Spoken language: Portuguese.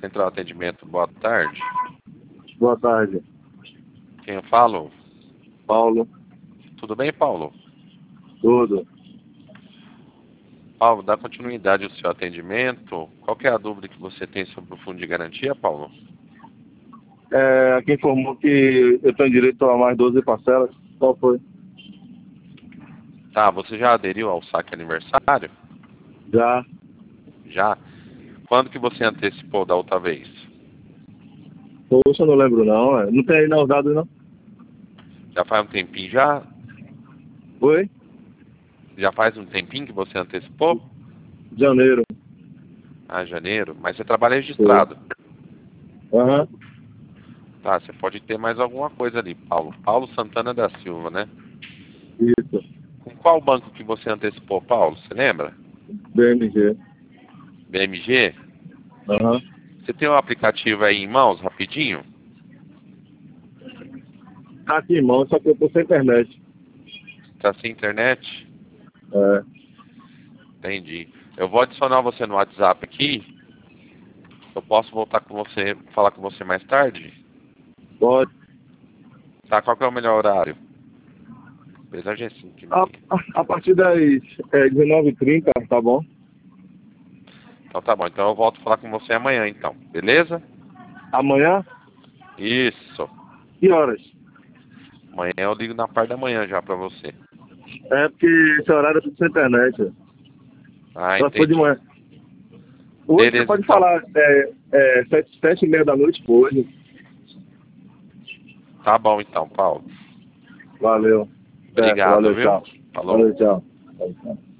Central Atendimento, boa tarde. Boa tarde. Quem eu falo? Paulo. Tudo bem, Paulo? Tudo. Paulo, dá continuidade ao seu atendimento. Qual que é a dúvida que você tem sobre o fundo de garantia, Paulo? Aqui informou que eu tenho direito a mais 12 parcelas. Qual foi? Tá, você já aderiu ao saque aniversário? Já. Já? Quando que você antecipou da outra vez? Poxa, eu não lembro não. Não tem aí não os dados não? Já faz um tempinho já? Foi? Já faz um tempinho que você antecipou? Janeiro. Ah, janeiro. Mas você trabalha registrado. Aham. Tá, você pode ter mais alguma coisa ali, Paulo. Paulo Santana da Silva, né? Isso. Com qual banco que você antecipou, Paulo? Você lembra? BMG. BMG? Aham. Você tem um aplicativo aí em mãos, rapidinho? Tá aqui em mão, só que eu tô sem internet. Tá sem internet? É. Entendi. Eu vou adicionar você no WhatsApp aqui. Eu posso voltar com você, falar com você mais tarde? Pode. Tá, qual que é o melhor horário? Apesar de assim, que... A partir das 19h30, tá bom? Então tá bom. Então eu volto a falar com você amanhã, então. Beleza? Amanhã? Isso. Que horas? Amanhã eu ligo na parte da manhã já pra você. É porque esse horário eu tô sem internet. Ah, Só se for de entendi. manhã. Hoje Beleza, você pode então. falar 7h30 da noite hoje. Tá bom então, Paulo. Valeu. Certo, Obrigado, valeu, viu? tchau. Falou. Valeu, tchau. Valeu, tchau.